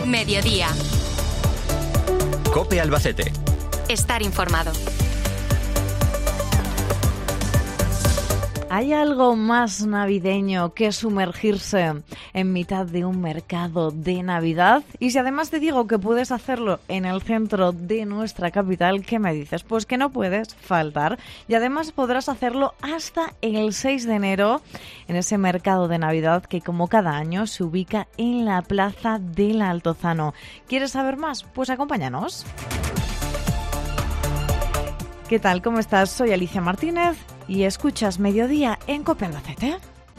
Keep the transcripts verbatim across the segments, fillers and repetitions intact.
Mediodía. COPE Albacete. Estar informado. ¿Hay algo más navideño que sumergirse en mitad de un mercado de Navidad? Y si además te digo que puedes hacerlo en el centro de nuestra capital, ¿qué me dices? Pues que no puedes faltar. Y además podrás hacerlo hasta el seis de enero en ese mercado de Navidad que, como cada año, se ubica en la Plaza del Altozano. ¿Quieres saber más? Pues acompáñanos. ¿Qué tal? ¿Cómo estás? Soy Alicia Martínez y escuchas Mediodía en COPE Albacete.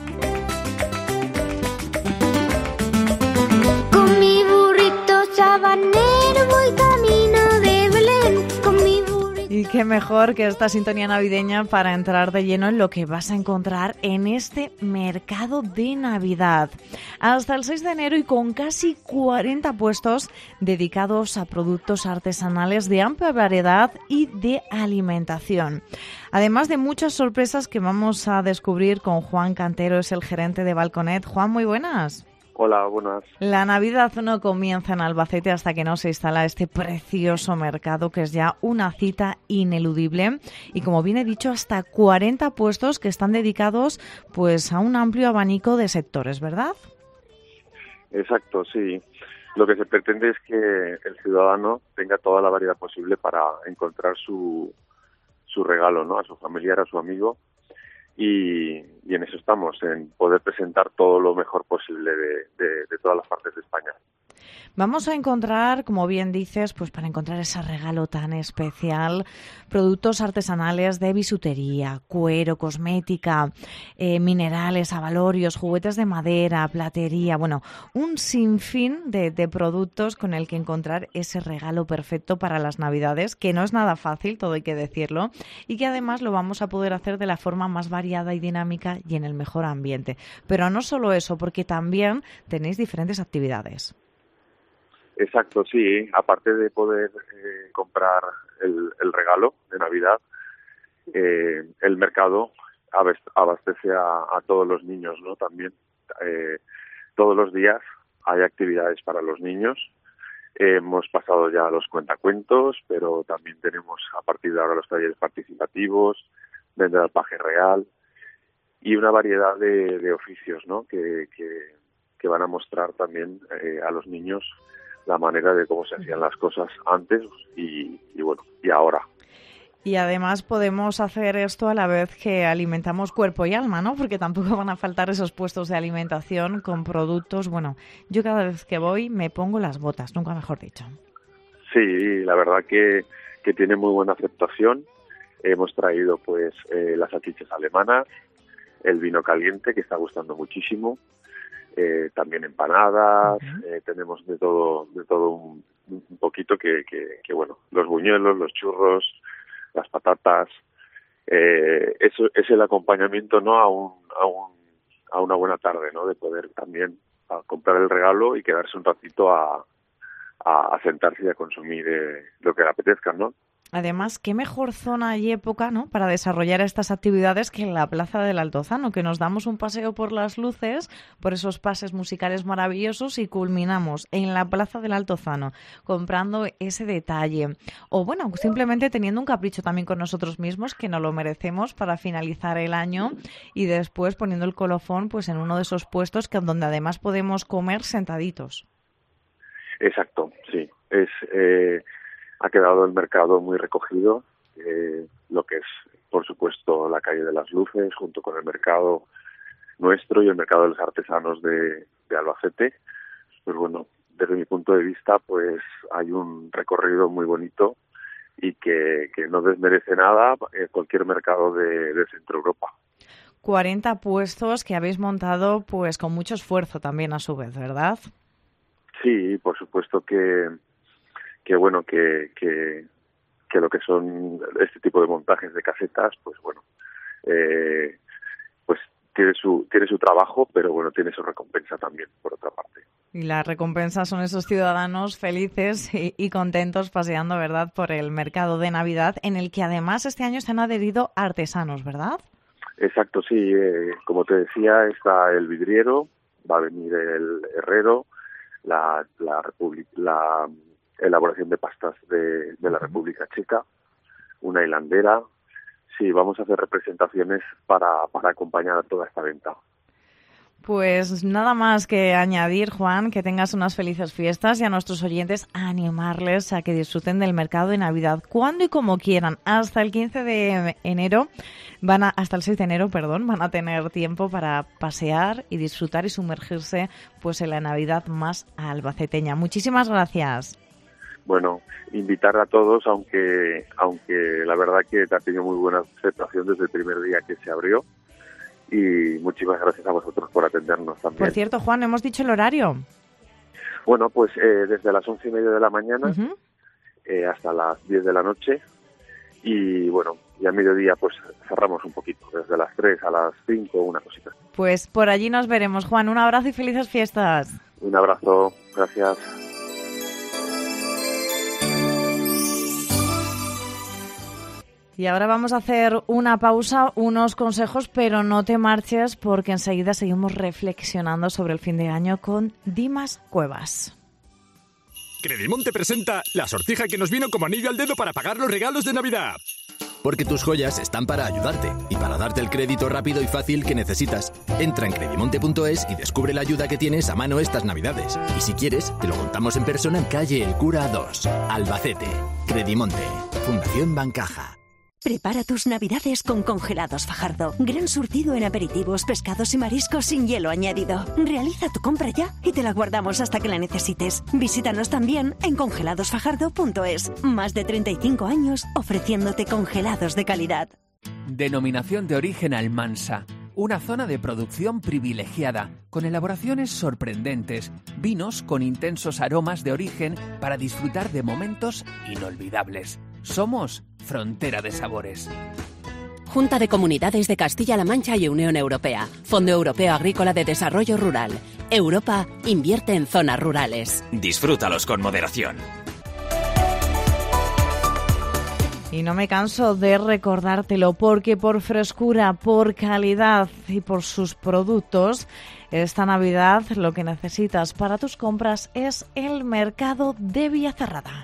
Con mi burrito sabanero voy camino de Belén. Con mi burrito... Y qué mejor que esta sintonía navideña para entrar de lleno en lo que vas a encontrar en este mercado de Navidad. Hasta el seis de enero y con casi cuarenta puestos dedicados a productos artesanales de amplia variedad y de alimentación. Además de muchas sorpresas que vamos a descubrir con Juan Cantero, es el gerente de Balconet. Juan, muy buenas. Hola, buenas. La Navidad no comienza en Albacete hasta que no se instala este precioso mercado, que es ya una cita ineludible. Y como bien he dicho, hasta cuarenta puestos que están dedicados pues a un amplio abanico de sectores, ¿verdad? Exacto, sí. Lo que se pretende es que el ciudadano tenga toda la variedad posible para encontrar su, su regalo, ¿no? A su familiar, a su amigo. Y, y en eso estamos, en poder presentar todo lo mejor posible de, de, de todas las partes de España. Vamos a encontrar, como bien dices, pues para encontrar ese regalo tan especial, productos artesanales de bisutería, cuero, cosmética, eh, minerales, abalorios, juguetes de madera, platería, bueno, un sinfín de, de productos con el que encontrar ese regalo perfecto para las Navidades, que no es nada fácil, todo hay que decirlo, y que además lo vamos a poder hacer de la forma más variada y dinámica y en el mejor ambiente. Pero no solo eso, porque también tenéis diferentes actividades. Exacto, sí. Aparte de poder eh, comprar el, el regalo de Navidad, eh, el mercado abastece a, a todos los niños, ¿no? También eh, todos los días hay actividades para los niños. Eh, hemos pasado ya a los cuentacuentos, pero también tenemos a partir de ahora los talleres participativos, vendrá el paje real y una variedad de, de oficios, ¿no? Que, que, que van a mostrar también eh, a los niños la manera de cómo se hacían las cosas antes y, y bueno, y ahora. Y además podemos hacer esto a la vez que alimentamos cuerpo y alma, ¿no? Porque tampoco van a faltar esos puestos de alimentación con productos. Bueno, yo cada vez que voy me pongo las botas, nunca mejor dicho. Sí, la verdad que, que tiene muy buena aceptación. Hemos traído pues eh, las salchichas alemanas, el vino caliente que está gustando muchísimo. Eh, también empanadas, uh-huh. eh, tenemos de todo de todo un, un poquito que, que, que, bueno, los buñuelos, los churros, las patatas, eh, eso es el acompañamiento, ¿no? A un, a un a una buena tarde, ¿no? De poder también a comprar el regalo y quedarse un ratito a, a, a sentarse y a consumir eh, lo que le apetezca, ¿no? Además, qué mejor zona y época, ¿no?, para desarrollar estas actividades que en la Plaza del Altozano, que nos damos un paseo por las luces, por esos pases musicales maravillosos y culminamos en la Plaza del Altozano comprando ese detalle. O bueno, simplemente teniendo un capricho también con nosotros mismos, que nos lo merecemos para finalizar el año y después poniendo el colofón pues en uno de esos puestos que donde además podemos comer sentaditos. Exacto, sí. Es... Eh... Ha quedado el mercado muy recogido, eh, lo que es, por supuesto, la calle de las Luces, junto con el mercado nuestro y el mercado de los artesanos de, de Albacete. Pues bueno, desde mi punto de vista, pues hay un recorrido muy bonito y que, que no desmerece nada eh, cualquier mercado de, de Centro Europa. cuarenta puestos que habéis montado pues con mucho esfuerzo también a su vez, ¿verdad? Sí, por supuesto que... que bueno, que, que, que lo que son este tipo de montajes de casetas, pues bueno, eh, pues tiene su, tiene su trabajo, pero bueno, tiene su recompensa también, por otra parte. Y la recompensa son esos ciudadanos felices y, y contentos paseando, ¿verdad?, por el mercado de Navidad, en el que además este año se han adherido artesanos, ¿verdad? Exacto, sí. Eh, como te decía, está el vidriero, va a venir el herrero, la, la, República, la elaboración de pastas de, de la República Checa, una hilandera. Sí, vamos a hacer representaciones para, para acompañar a toda esta venta. Pues nada más que añadir, Juan, que tengas unas felices fiestas y a nuestros oyentes animarles a que disfruten del mercado de Navidad cuando y como quieran. Hasta el quince de enero, van a, hasta el seis de enero, perdón, van a tener tiempo para pasear y disfrutar y sumergirse pues en la Navidad más albaceteña. Muchísimas gracias. Bueno, invitar a todos, aunque aunque la verdad que ha tenido muy buena aceptación desde el primer día que se abrió. Y muchísimas gracias a vosotros por atendernos también. Por cierto, Juan, ¿hemos dicho el horario? Bueno, pues eh, desde las once y media de la mañana Uh-huh. eh, hasta las diez de la noche. Y bueno, y a mediodía pues cerramos un poquito, desde las tres a las cinco, una cosita. Pues por allí nos veremos, Juan. Un abrazo y felices fiestas. Un abrazo, gracias. Y ahora vamos a hacer una pausa, unos consejos, pero no te marches porque enseguida seguimos reflexionando sobre el fin de año con Dimas Cuevas. Credimonte presenta la sortija que nos vino como anillo al dedo para pagar los regalos de Navidad. Porque tus joyas están para ayudarte y para darte el crédito rápido y fácil que necesitas. Entra en credimonte punto es y descubre la ayuda que tienes a mano estas Navidades. Y si quieres, te lo contamos en persona en calle El Cura dos, Albacete. Credimonte, Fundación Bancaja. Prepara tus Navidades con Congelados Fajardo. Gran surtido en aperitivos, pescados y mariscos sin hielo añadido. Realiza tu compra ya y te la guardamos hasta que la necesites. Visítanos también en congelados fajardo punto es. Más de treinta y cinco años ofreciéndote congelados de calidad. Denominación de origen Almansa. Una zona de producción privilegiada, con elaboraciones sorprendentes, vinos con intensos aromas de origen para disfrutar de momentos inolvidables. Somos Frontera de Sabores. Junta de Comunidades de Castilla-La Mancha y Unión Europea. Fondo Europeo Agrícola de Desarrollo Rural. Europa invierte en zonas rurales. Disfrútalos con moderación. Y no me canso de recordártelo porque por frescura, por calidad y por sus productos, esta Navidad lo que necesitas para tus compras es el mercado de Villacerrada.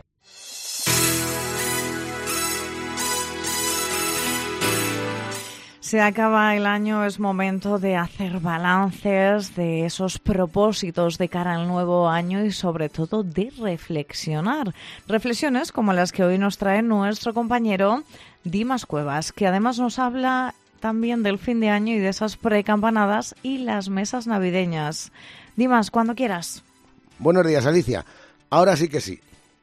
Se acaba el año, es momento de hacer balances de esos propósitos de cara al nuevo año y sobre todo de reflexionar. Reflexiones como las que hoy nos trae nuestro compañero Dimas Cuevas, que además nos habla también del fin de año y de esas precampanadas y las mesas navideñas. Dimas, cuando quieras. Buenos días, Alicia. Ahora sí que sí.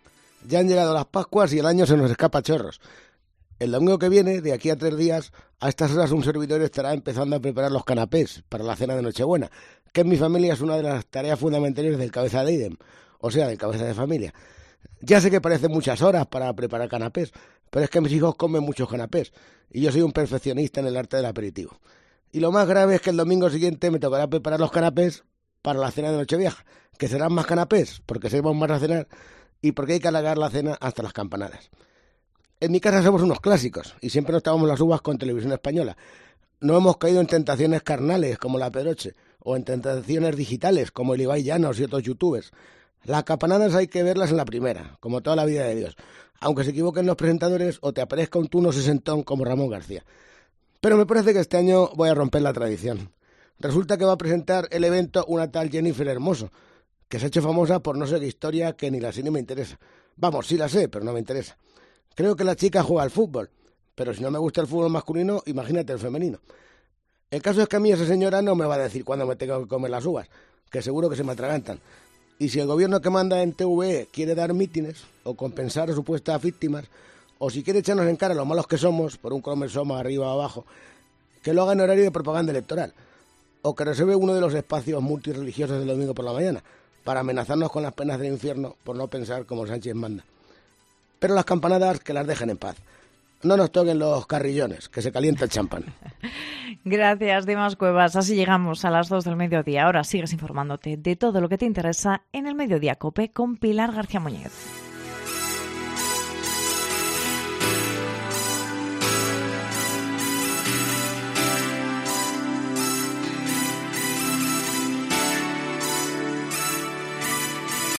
Ya han llegado las Pascuas y el año se nos escapa a chorros. El domingo que viene, de aquí a tres días, a estas horas un servidor estará empezando a preparar los canapés para la cena de Nochebuena, que en mi familia es una de las tareas fundamentales del cabeza de idem, o sea, del cabeza de familia. Ya sé que parecen muchas horas para preparar canapés, pero es que mis hijos comen muchos canapés y yo soy un perfeccionista en el arte del aperitivo. Y lo más grave es que el domingo siguiente me tocará preparar los canapés para la cena de Nochevieja, que serán más canapés porque seremos más a cenar y porque hay que alargar la cena hasta las campanadas. En mi casa somos unos clásicos y siempre nos tomamos las uvas con Televisión Española. No hemos caído en tentaciones carnales como la Pedroche o en tentaciones digitales como el Ibai Llanos y otros youtubers. Las campanadas hay que verlas en la primera, como toda la vida de Dios, aunque se equivoquen los presentadores o te aparezca un tuno sesentón como Ramón García. Pero me parece que este año voy a romper la tradición. Resulta que va a presentar el evento una tal Jennifer Hermoso, que se ha hecho famosa por no sé qué historia que ni la sé ni me interesa. Vamos, sí la sé, pero no me interesa. Creo que la chica juega al fútbol, pero si no me gusta el fútbol masculino, imagínate el femenino. El caso es que a mí esa señora no me va a decir cuándo me tengo que comer las uvas, que seguro que se me atragantan. Y si el gobierno que manda en T V E quiere dar mítines o compensar a supuestas víctimas, o si quiere echarnos en cara lo malos que somos, por un cromosoma arriba o abajo, que lo haga en horario de propaganda electoral, o que reserve uno de los espacios multirreligiosos del domingo por la mañana, para amenazarnos con las penas del infierno por no pensar como Sánchez manda. Pero las campanadas que las dejen en paz. No nos toquen los carrillones, que se calienta el champán. Gracias, Dimas Cuevas. Así llegamos a las dos del mediodía. Ahora sigues informándote de todo lo que te interesa en el Mediodía COPE con Pilar García Muñez.